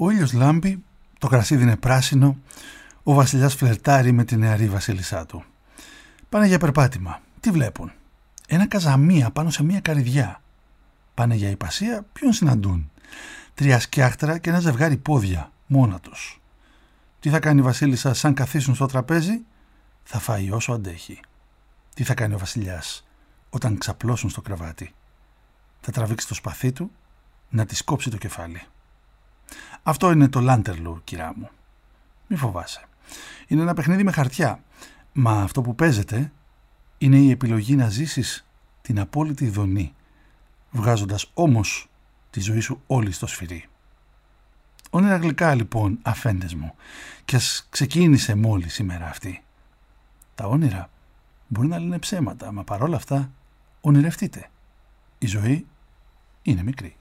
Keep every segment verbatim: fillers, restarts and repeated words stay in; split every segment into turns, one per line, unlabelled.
Ο ήλιος λάμπει, το κρασίδι είναι πράσινο, ο βασιλιάς φλερτάρει με τη νεαρή βασίλισσά του. Πάνε για περπάτημα. Τι βλέπουν? Ένα καζαμία πάνω σε μια καρυδιά. Πάνε για υπασία, ποιον συναντούν? Τρία σκιάχτρα και ένα ζευγάρι πόδια, μόνα τους. Τι θα κάνει η βασίλισσα σαν καθίσουν στο τραπέζι? Θα φάει όσο αντέχει. Τι θα κάνει ο βασιλιάς όταν ξαπλώσουν στο κρεβάτι? Θα τραβήξει το σπαθί του να της κόψει το κεφάλι. Αυτό είναι το Λάντερλου, κυρά μου. Μη φοβάσαι. Είναι ένα παιχνίδι με χαρτιά. Μα αυτό που παίζεται είναι η επιλογή να ζήσεις την απόλυτη ειδονή, βγάζοντας όμως τη ζωή σου όλη στο σφυρί. Όνειρα γλυκά λοιπόν, αφέντες μου, και ας ξεκίνησε μόλις σήμερα αυτή. Τα όνειρα μπορεί να λένε ψέματα, μα παρόλα αυτά ονειρευτείτε. Η ζωή είναι μικρή.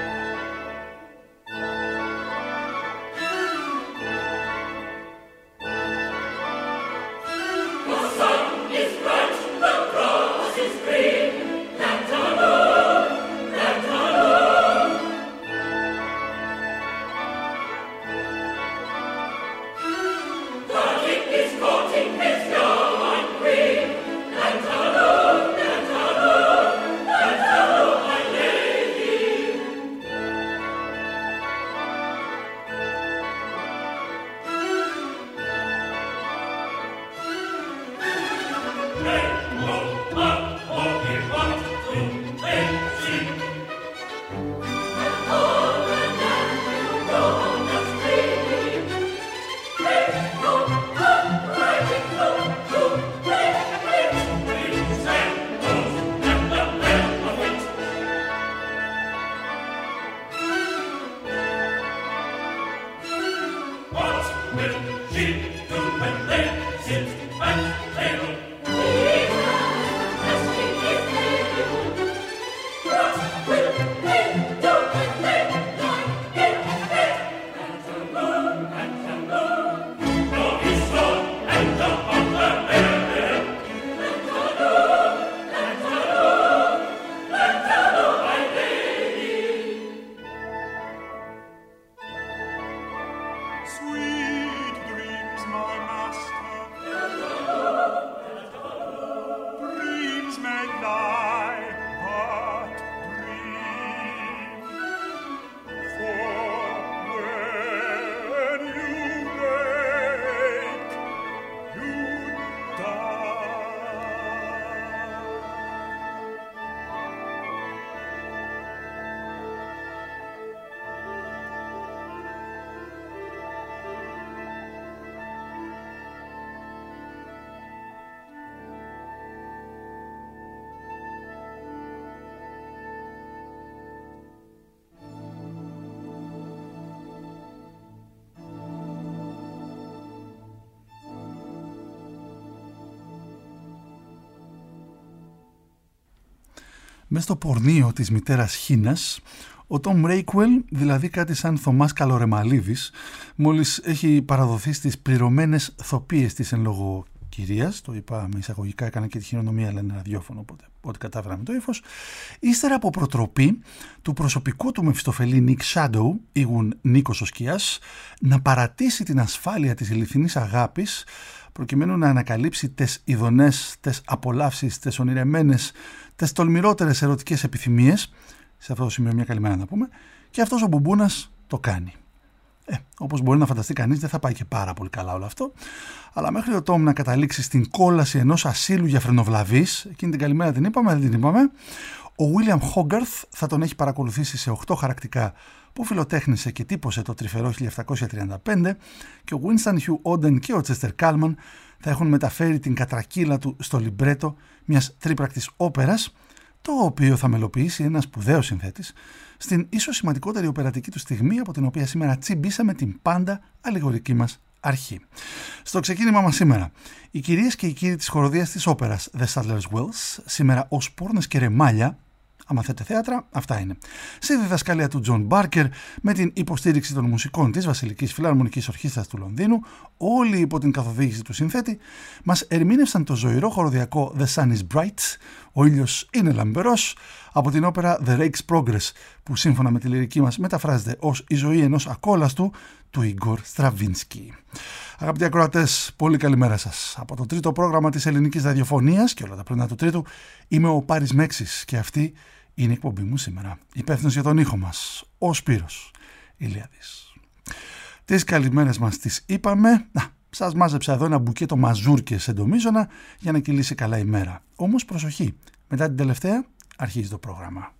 Μες στο πορνείο της μητέρας Χίνας, ο Τόμ Ρέικουελ, δηλαδή κάτι σαν Θωμάς Καλορεμαλίδης, μόλις έχει παραδοθεί στις πληρωμένες θοπίες της εν λόγω κυρίας, το είπα με εισαγωγικά, έκανα και τη χειρονομία, λένε ραδιόφωνο, οπότε ό,τι κατάφεραμε το ύφος, ύστερα από προτροπή του προσωπικού του Μεφιστοφελή Νίκ Σάντοου, ήγουν Νίκος ο Σκιάς, να παρατήσει την ασφάλεια της ηλιθινής αγάπης, προκειμένου να ανακαλύψει τες ειδονές, τες απολαύσεις, τες ονειρεμένες, τες τολμηρότερες ερωτικές επιθυμίες. Σε αυτό το σημείο μια καλημέρα να πούμε. Και αυτός ο μπουμπούνας το κάνει. Ε, όπως μπορεί να φανταστεί κανείς, δεν θα πάει και πάρα πολύ καλά όλο αυτό. Αλλά μέχρι ο Τόμ να καταλήξει στην κόλαση ενός ασύλου για φρενοβλαβείς, εκείνη την καλημέρα την είπαμε, δεν την είπαμε, ο William Hogarth θα τον έχει παρακολουθήσει σε οκτώ χαρακτικά που φιλοτέχνησε και τύπωσε το τρυφερό χίλια επτακόσια τριάντα πέντε, και ο Winston Hugh Oden και ο Chester Kallman θα έχουν μεταφέρει την κατρακύλα του στο λιμπρέτο μιας τρίπρακτης όπερας, το οποίο θα μελοποιήσει ένας σπουδαίος συνθέτης στην ίσως σημαντικότερη οπερατική του στιγμή, από την οποία σήμερα τσιμπήσαμε την πάντα αλληγορική μας αρχή. Στο ξεκίνημα μας σήμερα, οι κυρίες και οι κύριοι της χοροδίας της όπερας The Sadler's Wells, σήμερα ως πόρνες και ρεμάλια, άμα θέτε θέατρα, αυτά είναι. Στη διδασκαλία του Τζον Μπάρκερ, με την υποστήριξη των μουσικών της Βασιλικής Φιλαρμονικής Ορχήστρας του Λονδίνου, όλοι υπό την καθοδήγηση του συνθέτη, μας ερμήνευσαν το ζωηρό χοροδιακό The Sun is Bright, ο ήλιος είναι λαμπερός, από την όπερα The Rake's Progress, που σύμφωνα με τη λυρική μας μεταφράζεται ως η ζωή ενός ακόλαστου του Ιγκόρ Στραβίνσκι. Αγαπητοί ακροατές, πολύ καλημέρα σας. Από το τρίτο πρόγραμμα της ελληνικής ραδιοφωνίας και όλα τα πρωινά του τρίτου, είμαι ο Πάρης Μέξης και αυτή είναι η εκπομπή μου σήμερα. Υπεύθυνος για τον ήχο μας, ο Σπύρος Ηλιάδης. Τις καλημέρες μας τις είπαμε. Να, σας μάζεψα εδώ ένα μπουκέτο μαζούρκες εντομίζωνα για να κυλήσει καλά η μέρα. Όμως προσοχή, μετά την τελευταία αρχίζει το πρόγραμμα.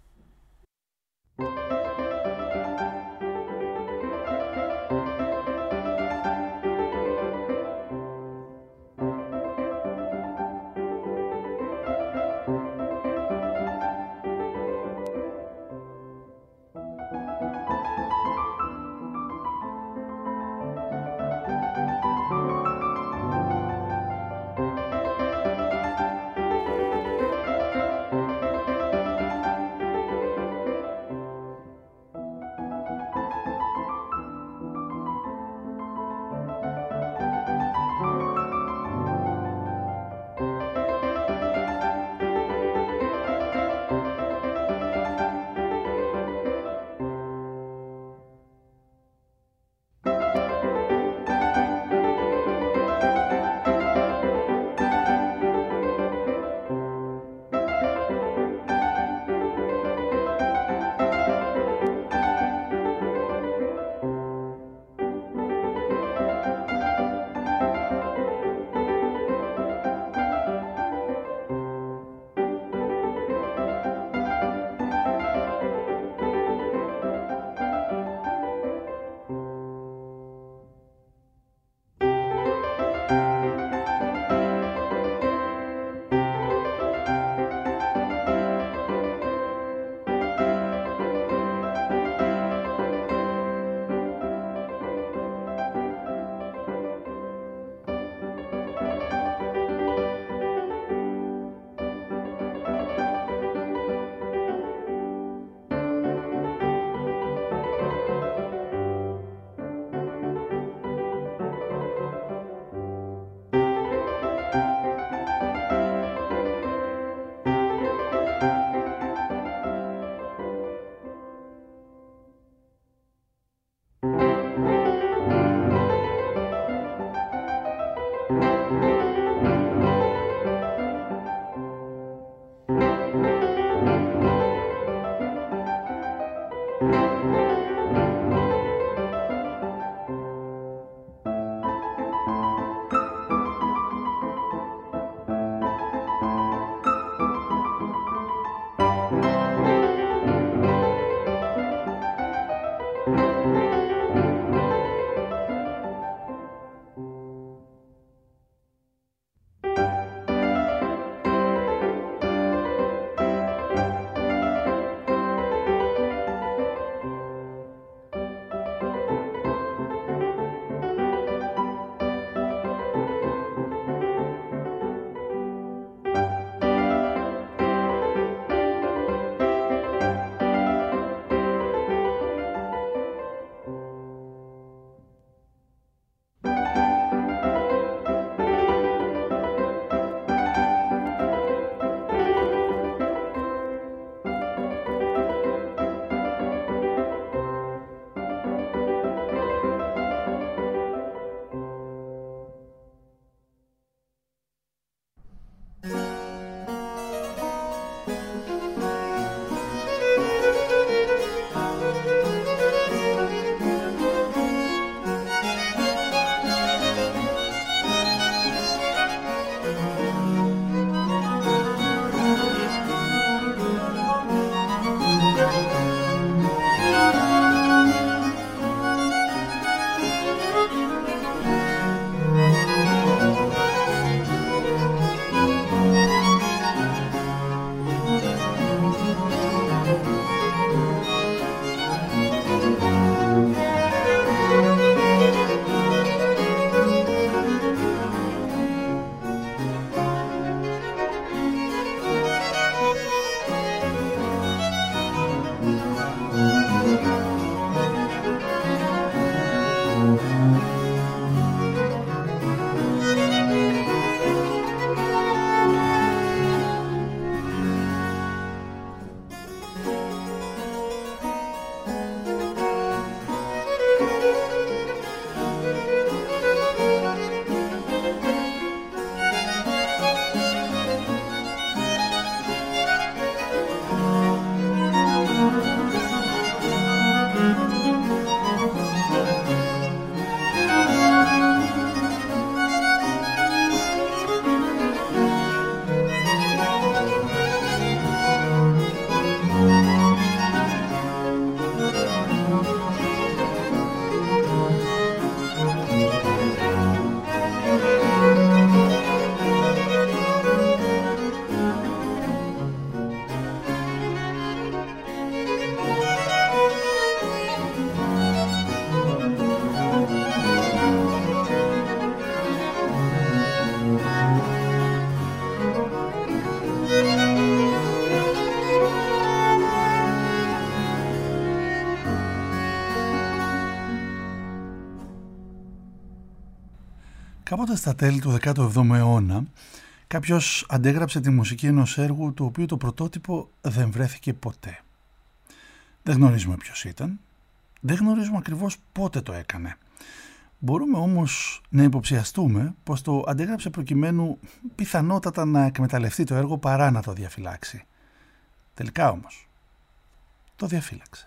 Κάποτε στα τέλη του δέκατου εβδόμου αιώνα κάποιος αντέγραψε τη μουσική ενός έργου του οποίου το πρωτότυπο δεν βρέθηκε ποτέ. Δεν γνωρίζουμε ποιος ήταν, δεν γνωρίζουμε ακριβώς πότε το έκανε. Μπορούμε όμως να υποψιαστούμε πως το αντέγραψε προκειμένου πιθανότατα να εκμεταλλευτεί το έργο παρά να το διαφυλάξει. Τελικά όμως το διαφύλαξε.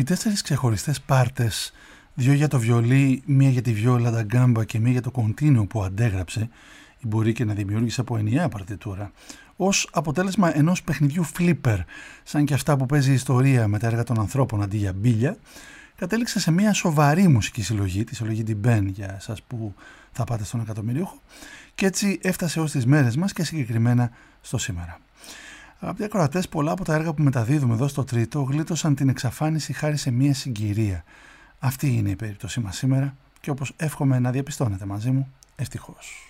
Οι τέσσερις ξεχωριστές πάρτες, δύο για το βιολί, μία για τη βιόλα da gamba και μία για το κοντίνο που αντέγραψε ή μπορεί και να δημιούργησε από ενιαία παρτιτούρα, ως αποτέλεσμα ενός παιχνιδιού flipper, σαν και αυτά που παίζει η ιστορία με τα έργα των ανθρώπων αντί για μπίλια, κατέληξε σε μια σοβαρή μουσική συλλογή, τη συλλογή την Μπεν για εσάς που θα πάτε στον εκατομμυρίουχο, και έτσι έφτασε ως τις μέρες μας και συγκεκριμένα στο σήμερα. Αγαπητοί ακροατές, πολλά από τα έργα που μεταδίδουμε εδώ στο Τρίτο γλίτωσαν την εξαφάνιση χάρη σε μια συγκυρία. Αυτή είναι η περίπτωσή μας σήμερα και όπως εύχομαι να διαπιστώνετε μαζί μου, ευτυχώς.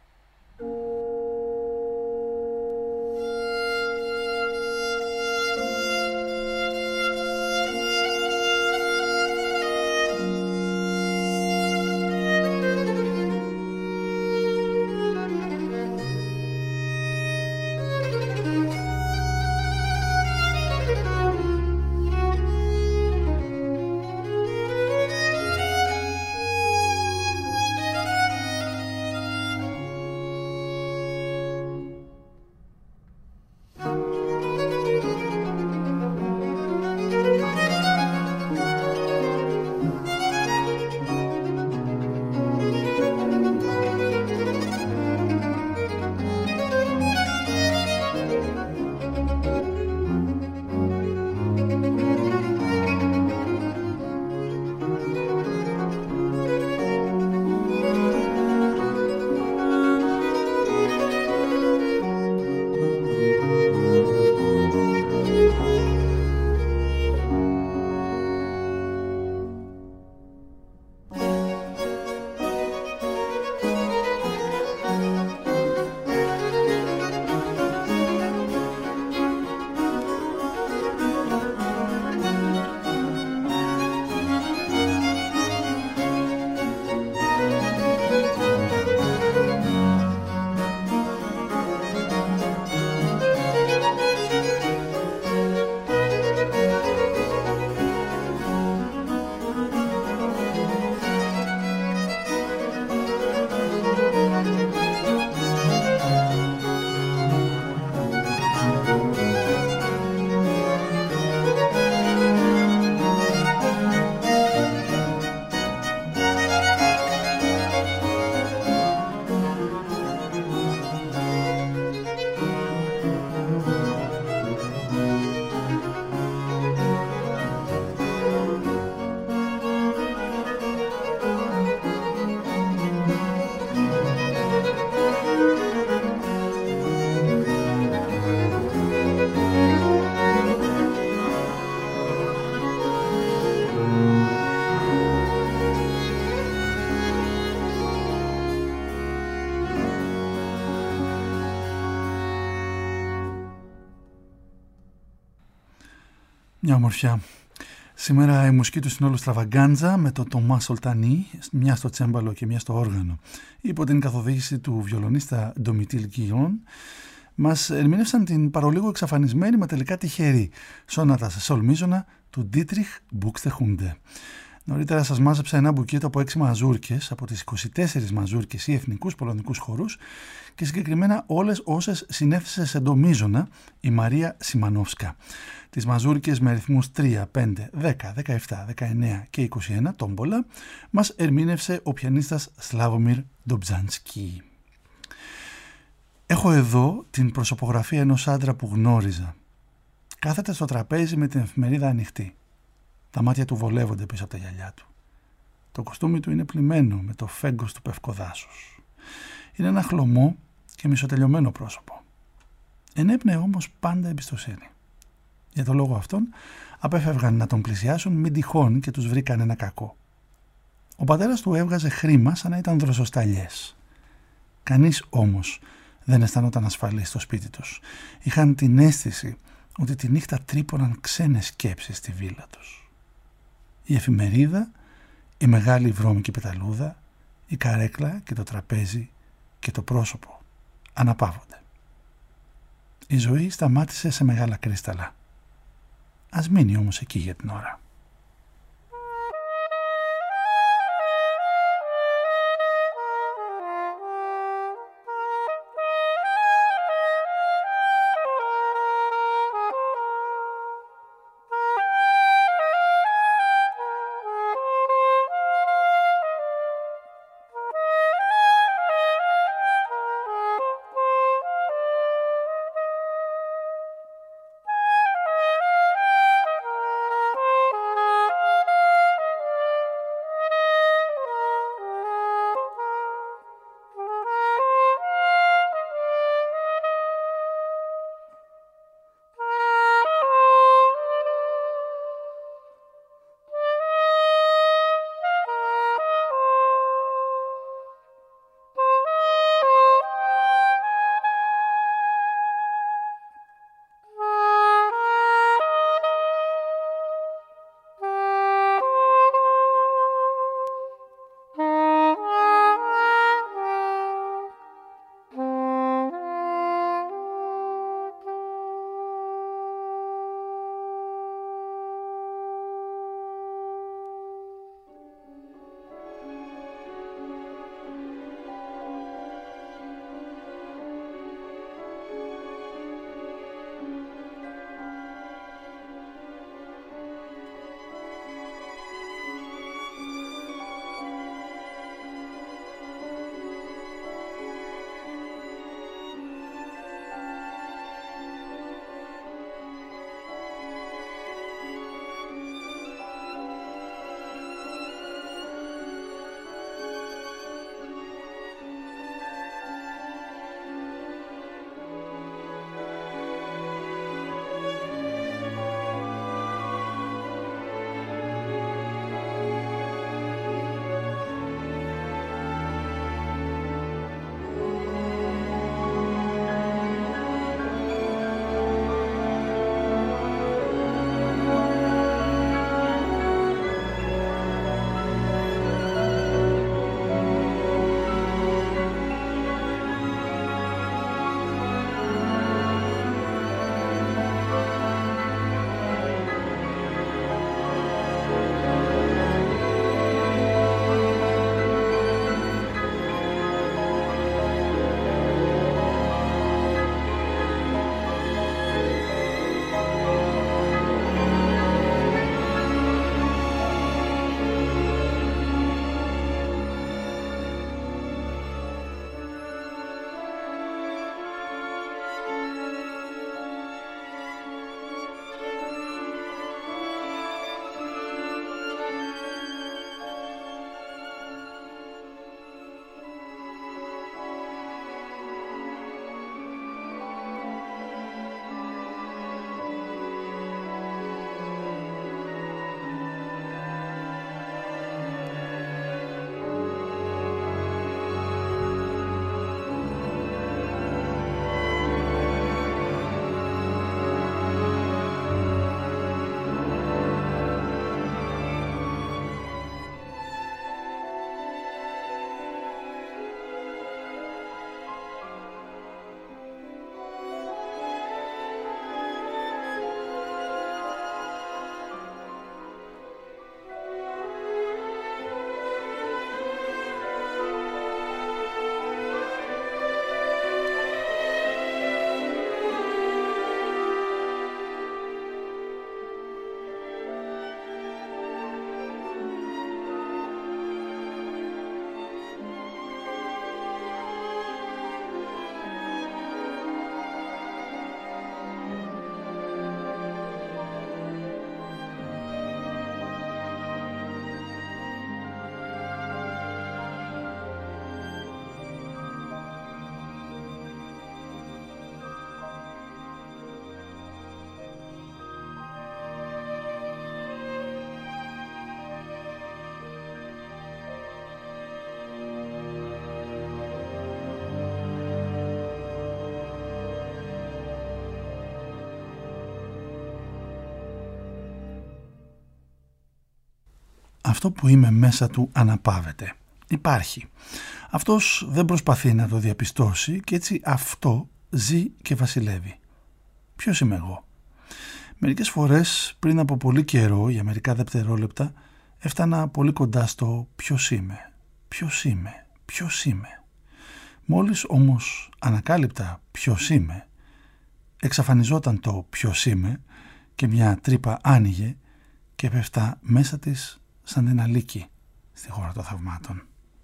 Μια ομορφιά. Σήμερα η μουσική του συνόλου Στραβαγκάντζα με το Τομά Σολτανί, μια στο τσέμπαλο και μια στο όργανο, υπό την καθοδήγηση του βιολονίστα Ντομιτήλ Γκιόν, μας ερμήνευσαν την παρολίγο εξαφανισμένη μα τελικά τυχερή σόνατα σε σολ μίζωνα του Ντίτριχ Μπουξτεχούντε. Νωρίτερα σας μάζεψα ένα μπουκέτο από έξι μαζούρκες, από τις είκοσι τέσσερις μαζούρκες ή εθνικούς πολωνικούς χορούς και συγκεκριμένα όλες όσες συνέθεσε σε ντο μίζωνα η Μαρία Σιμανόφσκα. Τις μαζούρκες με αριθμούς τρία, πέντε, δέκα, δεκαεπτά, δεκαεννέα και είκοσι ένα τόμπολα μας ερμήνευσε ο πιανίστας Σλάβομιρ Ντομπζάνσκι. Έχω εδώ την προσωπογραφία ενός άντρα που γνώριζα. Κάθεται στο τραπέζι με την εφημερίδα ανοιχτή. Τα μάτια του βολεύονται πίσω από τα γυαλιά του. Το κοστούμι του είναι πλυμμένο με το φέγκος του πευκοδάσους. Είναι ένα χλωμό και μισοτελειωμένο πρόσωπο. Ενέπνεε όμως πάντα εμπιστοσύνη. Για τον λόγο αυτόν απέφευγαν να τον πλησιάσουν μην τυχόν και τους βρήκαν ένα κακό. Ο πατέρας του έβγαζε χρήμα σαν να ήταν δροσοσταλιές. Κανείς όμως δεν αισθανόταν ασφαλής στο σπίτι τους. Είχαν την αίσθηση ότι τη νύχτα τρύπωναν ξένες σκέψεις στη βίλα τους. Η εφημερίδα, η μεγάλη βρώμικη πεταλούδα, η καρέκλα και το τραπέζι και το πρόσωπο αναπαύονται. Η ζωή σταμάτησε σε μεγάλα κρίσταλα. Ας μείνει όμως εκεί για την ώρα. αυτό που είμαι μέσα του αναπαύεται. Υπάρχει. Αυτός δεν προσπαθεί να το διαπιστώσει και έτσι αυτό ζει και βασιλεύει. Ποιος είμαι εγώ? Μερικές φορές πριν από πολύ καιρό, για μερικά δευτερόλεπτα, έφτανα πολύ κοντά στο ποιος είμαι, ποιος είμαι, ποιος είμαι. Μόλις όμως ανακάλυπτα ποιος είμαι, εξαφανιζόταν το ποιος είμαι και μια τρύπα άνοιγε και πέφτα μέσα της σαν την Αλίκη στη χώρα των θαυμάτων.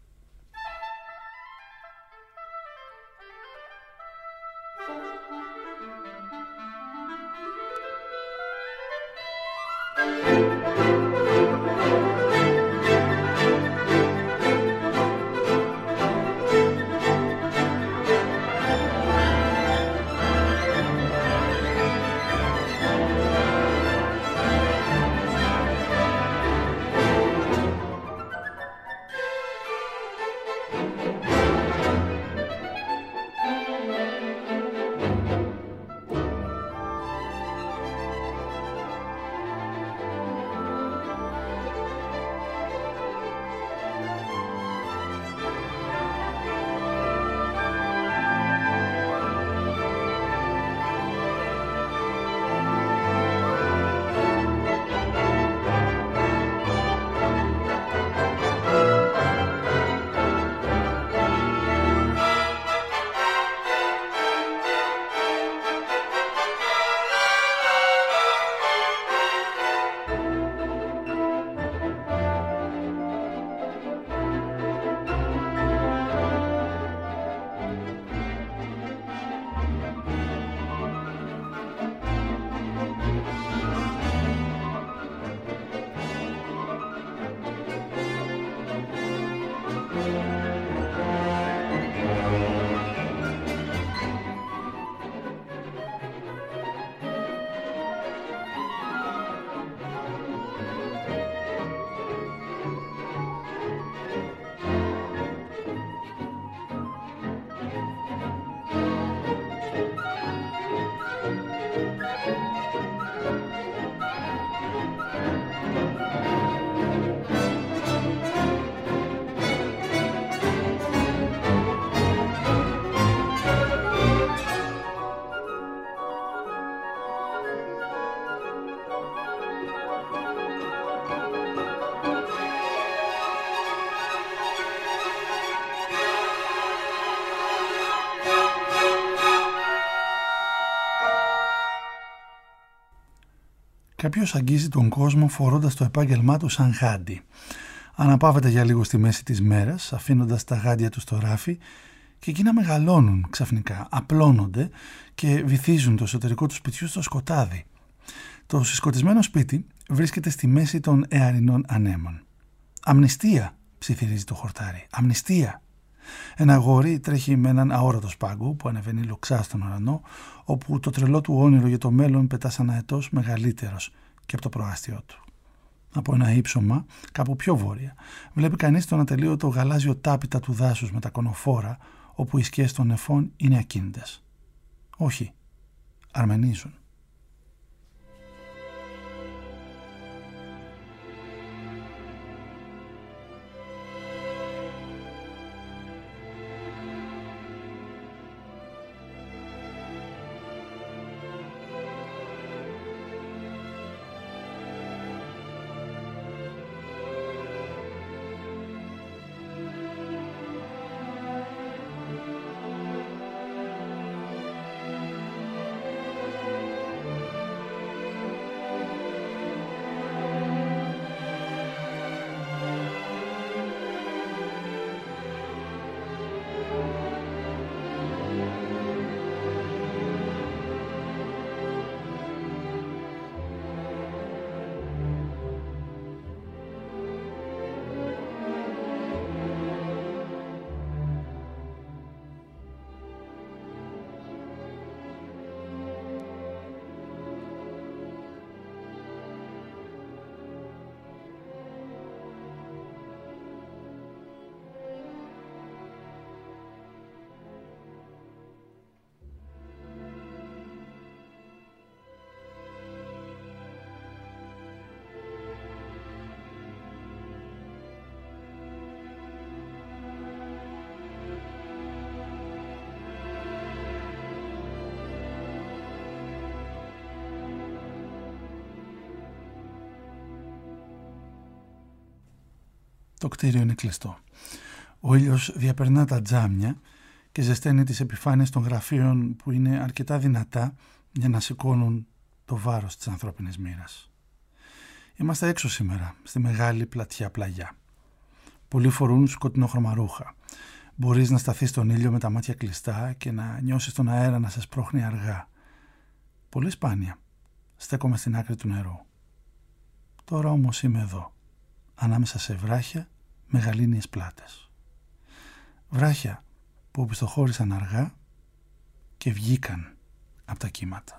Κάποιος αγγίζει τον κόσμο φορώντας το επάγγελμά του σαν γάντι. Αναπαύεται για λίγο στη μέση της μέρας, αφήνοντας τα γάντια του στο ράφι και εκείνα μεγαλώνουν ξαφνικά, απλώνονται και βυθίζουν το εσωτερικό του σπιτιού στο σκοτάδι. Το συσκοτισμένο σπίτι βρίσκεται στη μέση των αιαρινών ανέμων. «Αμνηστία», ψιθυρίζει το χορτάρι. «Αμνηστία». Ένα αγόρι τρέχει με έναν αόρατο σπάγκο που ανεβαίνει λοξά στον ουρανό, όπου το τρελό του όνειρο για το μέλλον πετά σαν αετός μεγαλύτερος και από το προάστιό του. Από ένα ύψωμα, κάπου πιο βόρεια, βλέπει κανείς τον ατελείωτο γαλάζιο τάπητα του δάσους με τα κονοφόρα, όπου οι σκιές των νεφών είναι ακίνητες. Όχι, αρμενίζουν. Το κτίριο είναι κλειστό. Ο ήλιος διαπερνά τα τζάμια και ζεσταίνει τις επιφάνειες των γραφείων που είναι αρκετά δυνατά για να σηκώνουν το βάρος της ανθρώπινης μοίρας. Είμαστε έξω σήμερα, στη μεγάλη πλατιά πλαγιά. Πολλοί φορούν σκοτεινόχρωμα ρούχα. Μπορείς να σταθείς στον ήλιο με τα μάτια κλειστά και να νιώσεις τον αέρα να σε σπρώχνει αργά. Πολύ σπάνια στέκομαι στην άκρη του νερού. Τώρα όμως είμαι εδώ, ανάμεσα σε βράχια με γαλήνιες πλάτες. Βράχια που οπισθοχώρησαν αργά και βγήκαν από τα κύματα.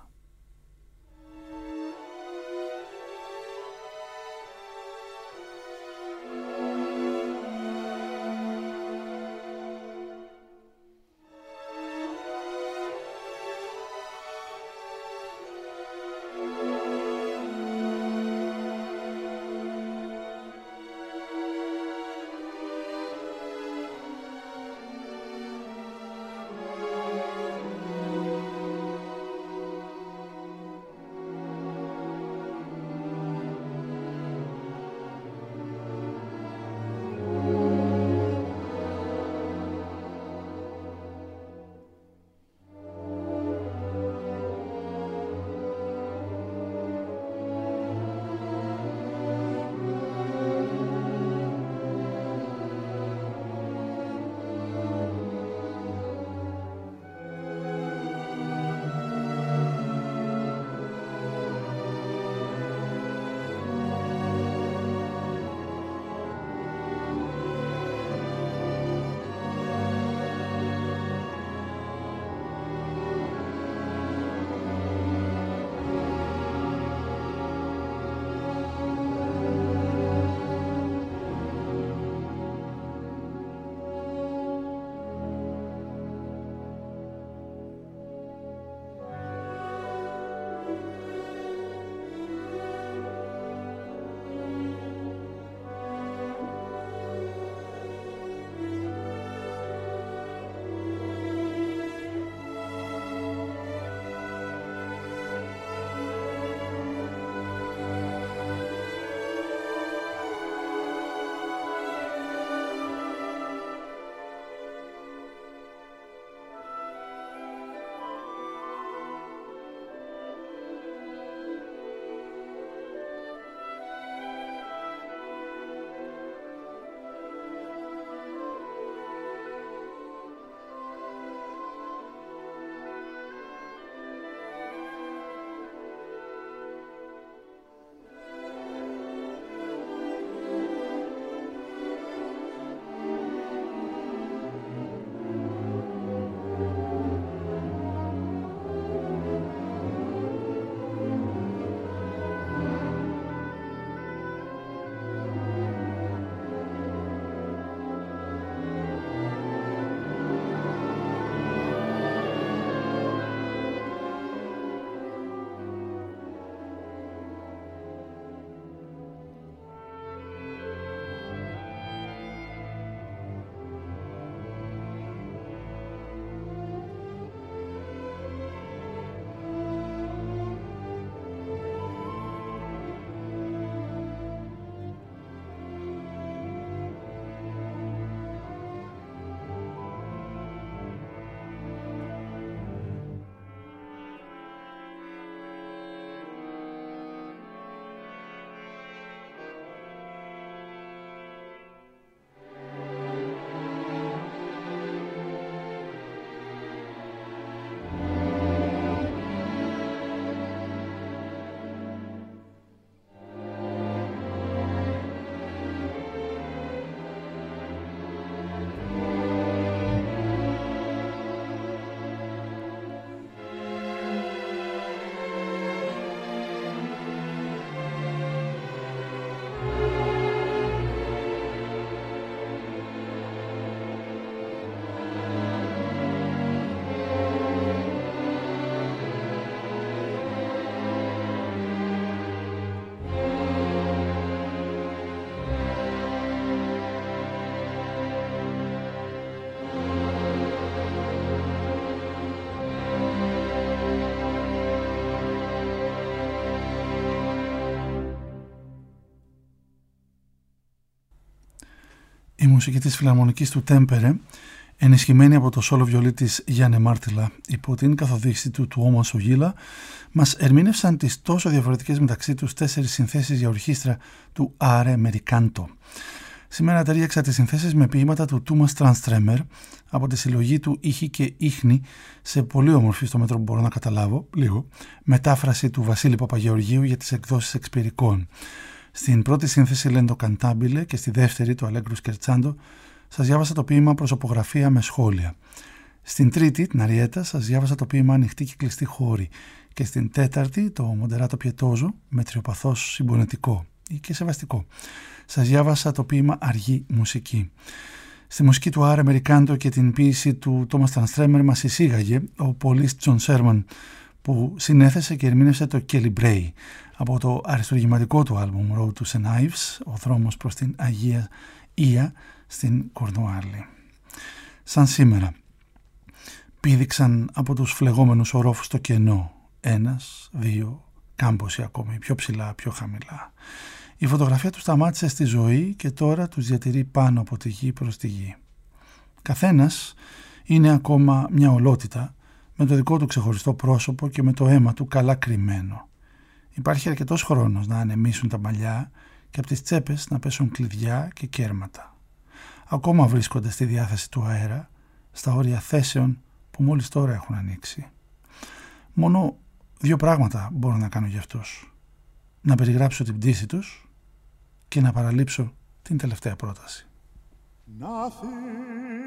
Η μουσική της φιλαρμονικής του Τέμπερε, ενισχυμένη από το σόλο βιολί της Γιάννε Μάρτιλα υπό την καθοδήγηση του του Όμο Σογίλα, μας ερμήνευσαν τις τόσο διαφορετικές μεταξύ τους τέσσερις συνθέσεις για ορχήστρα του Άρε Μερικάντο. Σήμερα ταιριάξα τις συνθέσεις με ποίηματα του Τούμας Τρανστρέμερ από τη συλλογή του «Ήχη και ίχνη», σε πολύ όμορφη, στο μέτρο που μπορώ να καταλάβω λίγο, μετάφραση του Βασίλη Παπαγεωργίου για τις εκδόσεις Εξπυρικών. Στην πρώτη σύνθεση «Λέντο Καντάμπιλε» και στη δεύτερη, το «Αλέγκρου Σκερτσάντο», σας διάβασα το ποίημα «Προσωπογραφία με σχόλια». Στην τρίτη, την Αριέτα, σας διάβασα το ποίημα «Ανοιχτή και κλειστή χώρη». Και στην τέταρτη, το «Μοντεράτο Πιετόζο», μετριοπαθώς συμπονετικό ή και σεβαστικό. Σας διάβασα το ποίημα «Αργή μουσική». Στη μουσική του Άρε Μερικάντο και την ποίηση του Τόμας Τρανστρέμερ μας εισήγαγε ο πολίς Τζον Σέρμαν, που συνέθεσε και ερμήνευσε το Kelly Bray από το αριστουργηματικό του άλμπουμ Road to Saint Ives, ο δρόμος προς την Αγία Ία στην Κορνουάλη. Σαν σήμερα, πήδηξαν από τους φλεγόμενους ορόφους το κενό, ένας, δύο, κάμποσοι ακόμη, πιο ψηλά, πιο χαμηλά. Η φωτογραφία τους σταμάτησε στη ζωή και τώρα τους διατηρεί πάνω από τη γη προς τη γη. Καθένας είναι ακόμα μια ολότητα, με το δικό του ξεχωριστό πρόσωπο και με το αίμα του καλά κρυμμένο. Υπάρχει αρκετός χρόνος να ανεμίσουν τα μαλλιά και από τις τσέπες να πέσουν κλειδιά και κέρματα. Ακόμα βρίσκονται στη διάθεση του αέρα, στα όρια θέσεων που μόλις τώρα έχουν ανοίξει. Μόνο δύο πράγματα μπορώ να κάνω για αυτούς. Να περιγράψω την πτήση τους και να παραλείψω την τελευταία πρόταση.
Nothing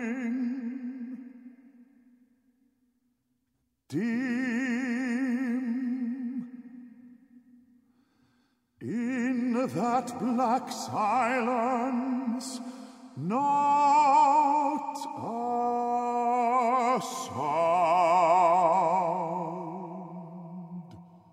dim in that black silence, not a sound.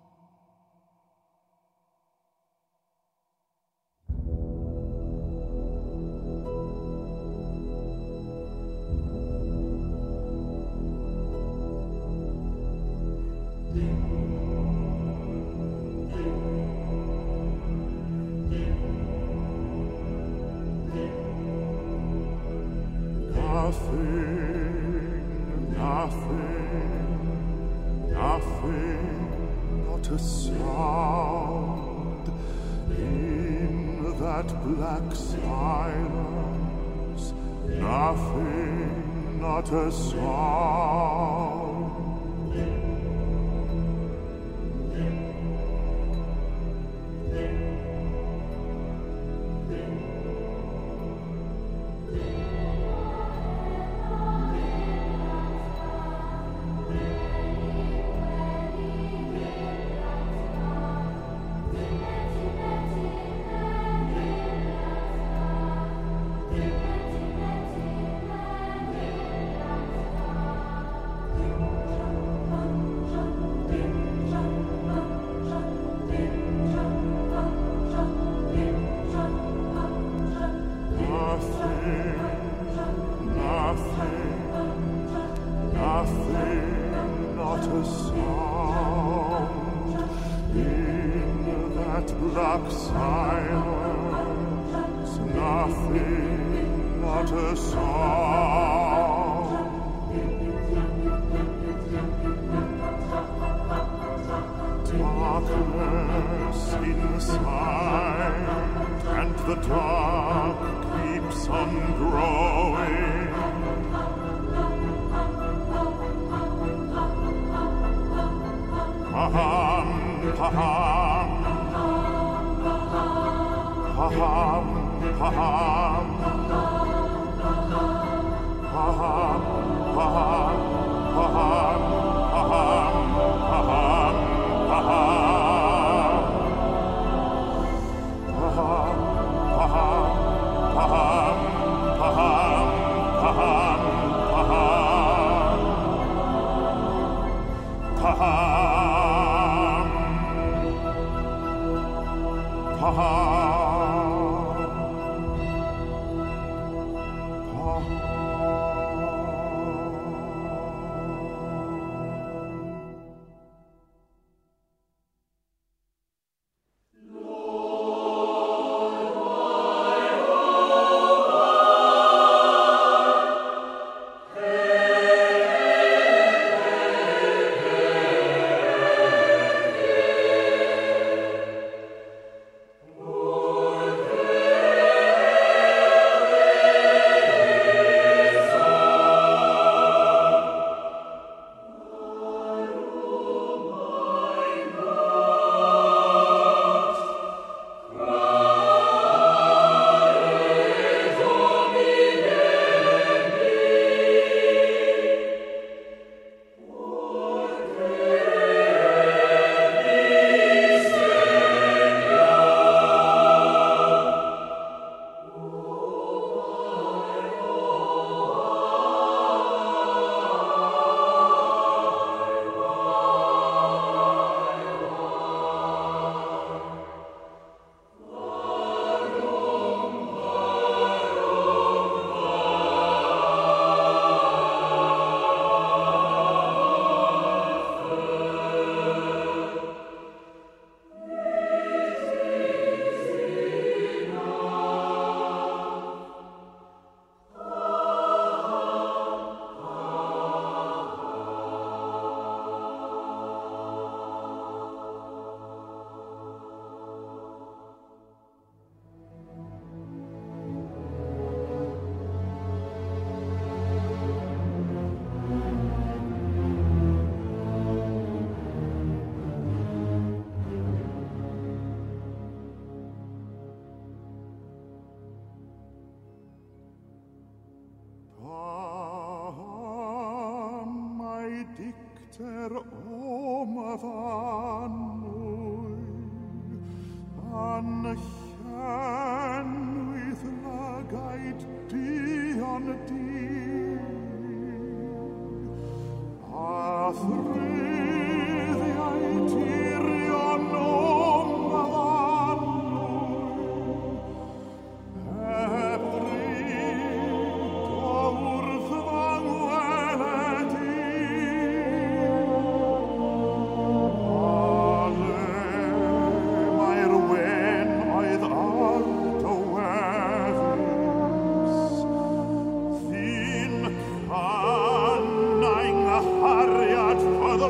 Nothing, nothing, nothing, not a sound in that black silence. Nothing, not a sound. Black silence, nothing, not a sound. Darkness inside, and the dark keeps on growing. Paham, paham. Paham, paham, paham, paham, paham, paham, paham, paham, paham, paham, paham, paham, paham, paham, paham, paham. dicter omvanui an llanwydd lygaid dion di a thryddiau tirion omvanui heb drud o wrth fy ngweledi ale mae'r wen oedd ar dy wefus ddyn can ein hariad fydd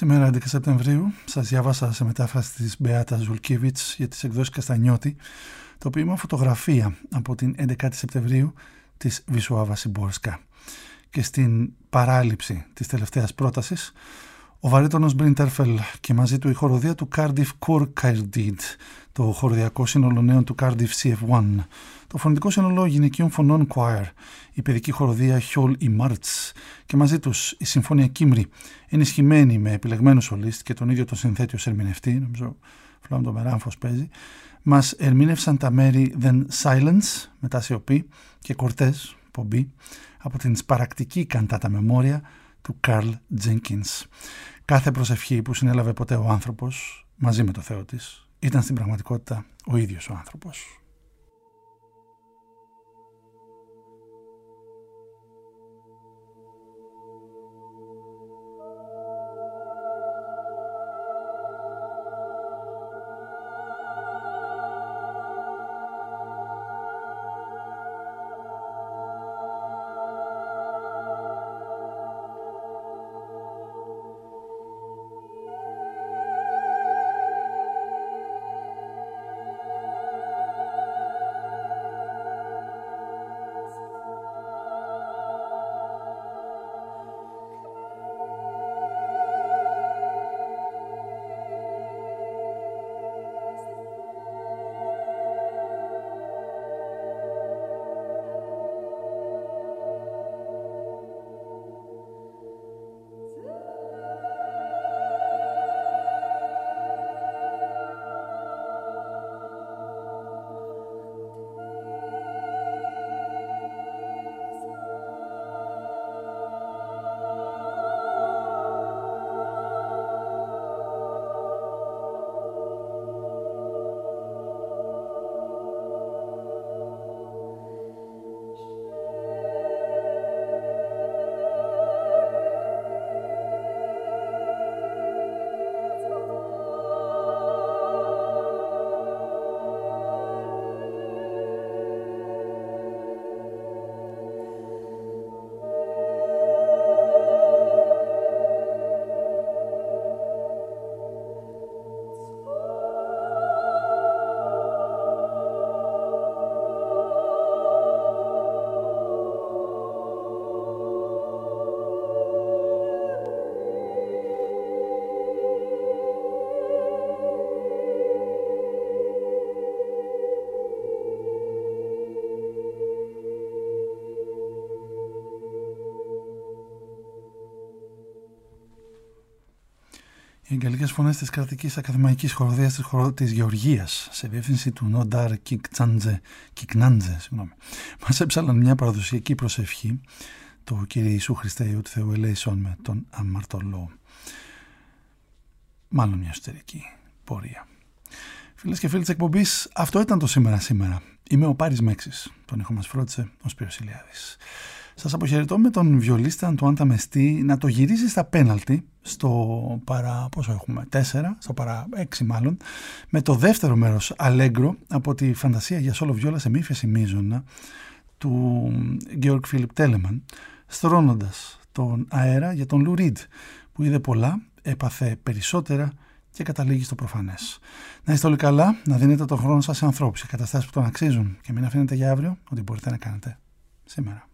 Σήμερα έντεκα Σεπτεμβρίου σας διάβασα σε μετάφραση της Μπεάτα Ζουλκίβιτς για τις εκδόσεις Καστανιώτη το ποίημα «Φωτογραφία» από την έντεκα Σεπτεμβρίου της Βισουάβα Σιμπόρσκα. Και στην παράληψη της τελευταίας πρότασης ο βαρύτονος Μπριν Τέρφελ και μαζί του η χοροδία του Cardiff Choir, το χοροδιακό σύνολο νέων του Cardiff σι εφ ένα, το φωνητικό σύνολο γυναικείων φωνών Choir, η παιδική χοροδία Hjol i Marts και μαζί τους η Συμφωνία Κίμρη, ενισχυμένη με επιλεγμένο σολίστ και τον ίδιο τον συνθέτη ως ερμηνευτή, νομίζω Φλάμ το Μεράμφος παίζει, μας ερμήνευσαν τα μέρη Then Silence, μετά σιωπή, και Cortez, πομπή, από την σπαρακτική καντάτα μεμόρια του Καρλ Τζένκινς. Κάθε προσευχή που συνέλαβε ποτέ ο άνθρωπος, μαζί με το Θεό της, ήταν στην πραγματικότητα ο ίδιος ο άνθρωπος. Οι αγγελικές φωνές της κρατικής ακαδημαϊκής χοροδίας της, χορο... της Γεωργίας, σε διεύθυνση του Νόνταρ Κικνάντζε, μας έψαλαν μια παραδοσιακή προσευχή, το Κύριε Ιησού Χριστέ Υιού του Θεού ελέησον με τον αμαρτωλό. Μάλλον μια εσωτερική πορεία. Φίλες και φίλοι της εκπομπής, αυτό ήταν το σήμερα σήμερα. Είμαι ο Πάρης Μέξης. Τον ήχο μας φρόντισε ο Σπύρος Ηλιάδης. Σας αποχαιρετώ με τον βιολίστα Αντουάν Ταμεστή να το γυρίσει στα πέναλτι στο παρά, πόσο έχουμε, τέσσερα, στο παρά έξι μάλλον, με το δεύτερο μέρος Αλέγκρο από τη φαντασία για σόλο βιόλα σε μη φεσιμίζωνα του Γεώργ Φίλιπ Τέλεμαν, στρώνοντας τον αέρα για τον Λου Ριντ, που είδε πολλά, έπαθε περισσότερα και καταλήγει στο προφανές. Να είστε όλοι καλά, να δίνετε τον χρόνο σας σε ανθρώπους, σε καταστάσεις που τον αξίζουν και μην αφήνετε για αύριο ό,τι μπορείτε να κάνετε σήμερα.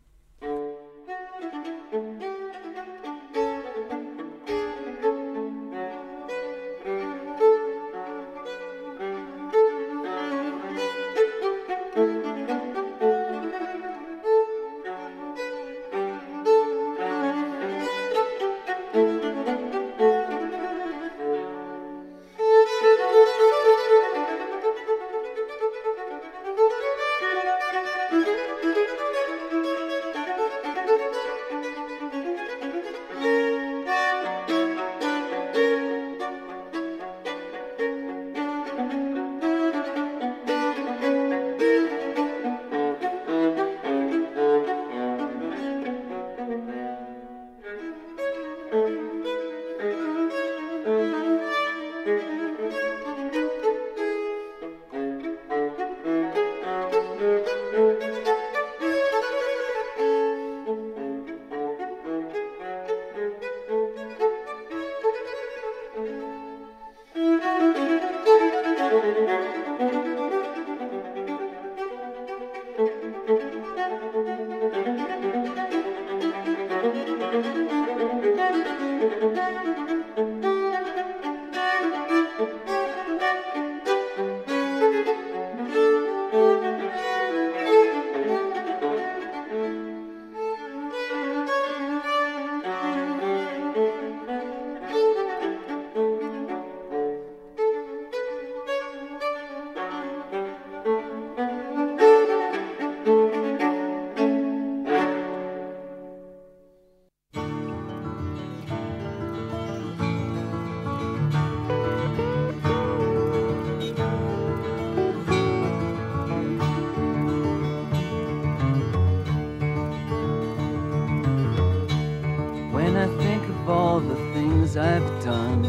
ton.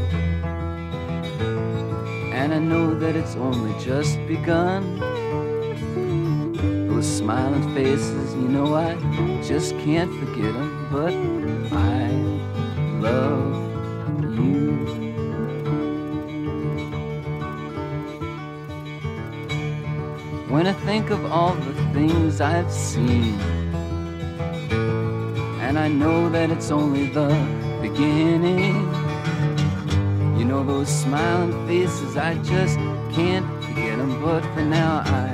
And I know that it's only just begun. Those smiling faces, you know I just can't forget them. But I love you. When I think of all the things I've seen, and I know that it's only the beginning. You know those smiling faces, I just can't forget them. But for now I